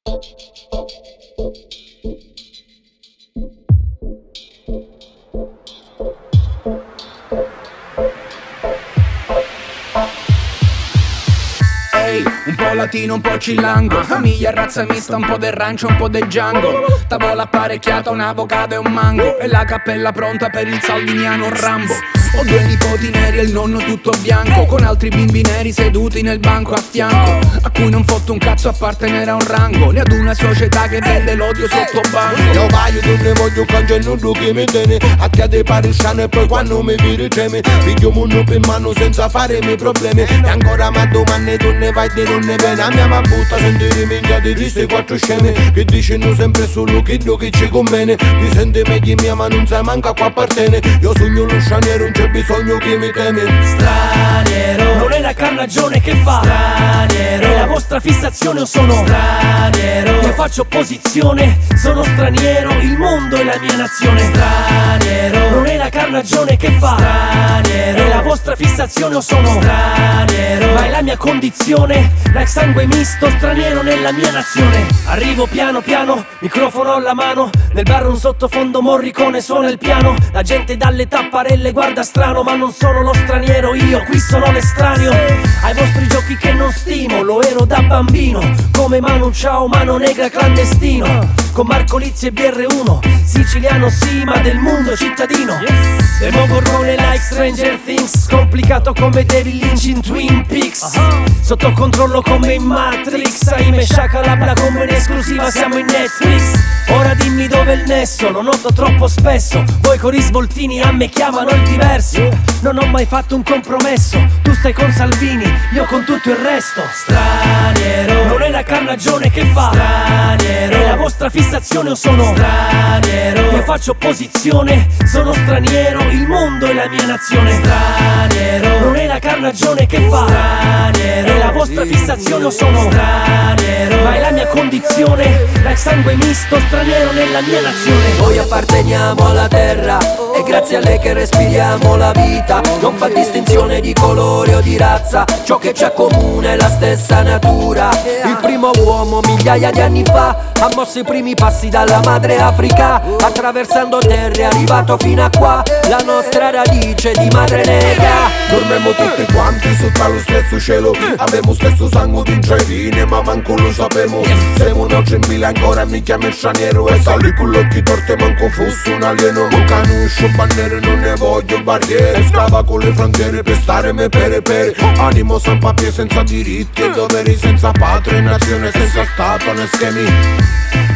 Un po' latino, un po' cilango, famiglia razza mista, un po' del rancio, un po' del Django. Tavola apparecchiata, un avocado e un mango, e la cappella pronta per il saldiniano Rambo. Ho due nipoti neri e il nonno tutto bianco, con altri bimbi neri seduti nel banco a fianco, a cui non fotto un cazzo appartenere a un rango, né ad una società che vende l'odio sotto banco. Io vaio dove voglio cangiare che mi tiene a chiede parisciano, e poi quando mi vede treme piglio munno per mano senza fare i miei problemi. E ancora ma domani tu ne vai e non ne viene. A mia mamma butta sentire minchiate di ste quattro sceme che dicono sempre solo che ci conviene. Ti sente meglio mia ma non sai manca qua appartiene. Io sogno lo straniero, non c'è bisogno che mi temi. Straniero, non è la carnagione che fa. Straniero, è la vostra fissazione o sono straniero? Io faccio opposizione, sono straniero, il mondo è la mia nazione. Straniero, non è la carnagione che fa. Straniero, è la vostra fissazione o sono straniero? Ma è la mia condizione, like sangue misto, straniero nella mia nazione. Arrivo piano piano, microfono alla mano, nel bar un sottofondo Morricone suona il piano. La gente dalle tapparelle guarda strano, ma non sono lo straniero, io qui sono l'estraneo. Ai vostri giochi che non stimo, lo ero da bambino, come Manu Ciao, mano negra clandestino. Con Marco Lizzi e BR1, siciliano sì ma del mondo cittadino. Demo gorrone like Stranger Things, complicato come David Lynch in Twin Peaks. Sotto controllo come in Matrix, Aime Shakalabla come in esclusiva siamo in Netflix. Ora dimmi dove è il nesso, lo noto troppo spesso. Voi con i svoltini a me chiamano il diverso. Non ho mai fatto un compromesso, tu stai con Salvini, io con tutto il resto. Straniero, non è la carnagione che fa. Straniero, è la vostra fissazione o sono straniero? Io faccio opposizione, sono straniero, il mondo è la mia nazione. Straniero, non è la carnagione che fa. Straniero, è la vostra fissazione o sono straniero? Ma è la mia condizione, like sangue misto, straniero nella mia nazione. Noi apparteniamo alla terra e grazie a lei che respiriamo la vita. Non fa distinzione di colore o di razza, ciò che ci accomuna è la stessa natura. Il primo uomo migliaia di anni fa ha mosso i primi passi dalla madre Africa, attraversando terre è arrivato fino a qua, la nostra radice di madre nera. Dormemmo tutti quanti sotto lo stesso cielo, avemo stesso sangue di intrevine ma manco lo sapemo. Siamo noce in mille ancora mi chiami straniero, e salì con gli occhi torti manco fossi un alieno. Non conosco bandiere, non ne voglio barriere, scava con le frontiere per stare me pere. Animo san papier senza diritti e doveri, senza patria e nazione, senza stato né schemi.